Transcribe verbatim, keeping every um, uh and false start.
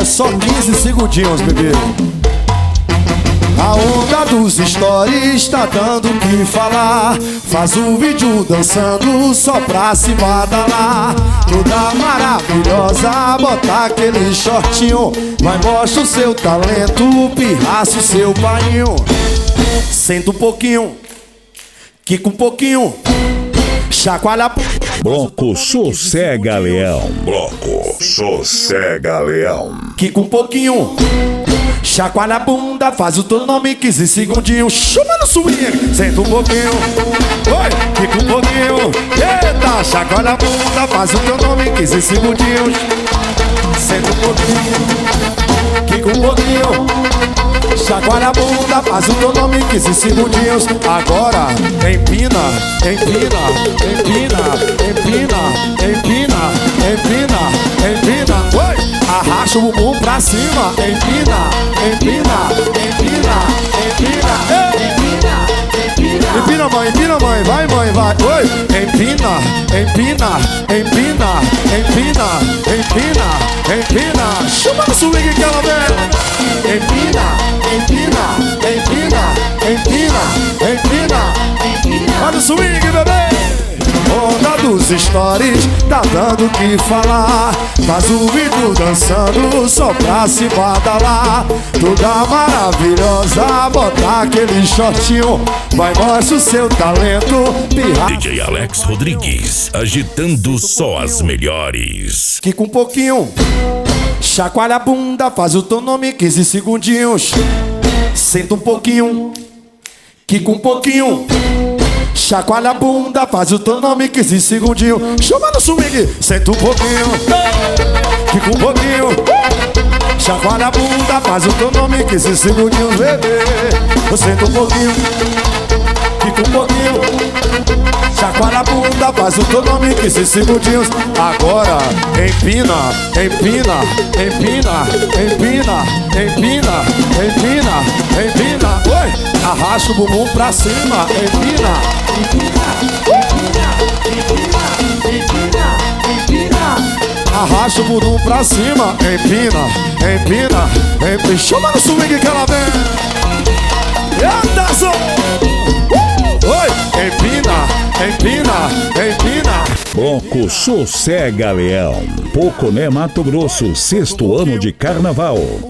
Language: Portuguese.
só quinze segundinhos, bebê. A onda dos stories tá dando o que falar. Faz o vídeo dançando só pra se badalar. Toda maravilhosa, bota aquele shortinho. Vai, mostra o seu talento, pirraça o seu painho. Senta um pouquinho, quica um pouquinho, chacoalha. Bloco Sossega Leão. Bloco Sossega Leão. Quica um pouquinho, chacoalha a bunda, faz o teu nome quinze segundinhos. Chama no swing, senta um pouquinho. Oi, quica um pouquinho. Eita, chacoalha a bunda, faz o teu nome quinze segundinhos. Senta um pouquinho, quica um pouquinho, chacoalha a bunda, faz o teu nome quinze segundinhos. Agora, empina, empina, empina, empina, empina, empina, empina. Oi! Arrasta o bumbum pra cima. Empina, empina, empina, empina, empina, empina. Empina, mãe, empina, mãe, vai, mãe, vai. Oi! Empina, empina, empina, empina, empina, empina. Chama no swing que ela vem. Empina, empina, empina, empina, empina, empina. Olha o swing, bebê. Onda dos stories tá dando o que falar. Faz o vídeo dançando só pra se badalar. Toda maravilhosa, bota aquele shortinho. Vai, mostra o seu talento, pirra. D J Alex Rodrigues, agitando só as melhores. Quica um pouquinho, chacoalha a bunda, faz o teu nome quinze segundinhos. Senta um pouquinho, quica um pouquinho, chacoalha a bunda, faz o teu nome quinze segundinhos. Chama no swing, senta um pouquinho, quica um pouquinho, chacoalha a bunda, faz o teu nome quinze segundinhos, bebê. Senta um pouquinho, quica um pouquinho, chacoalha a bunda, faz o teu nome quinze segundinhos. Agora, empina, empina, empina, empina, empina, empina, empina. Oi! Arrasta o bumbum pra cima. Empina, empina, empina, empina, empina. Arrasta o bumbum pra cima. Empina, empina, empina. Chama no swing que ela vem. Eita, só! Oi! Empina, empina, empina. Bloco Sossega Leão. Poconé, Mato Grosso, sexto ano de carnaval.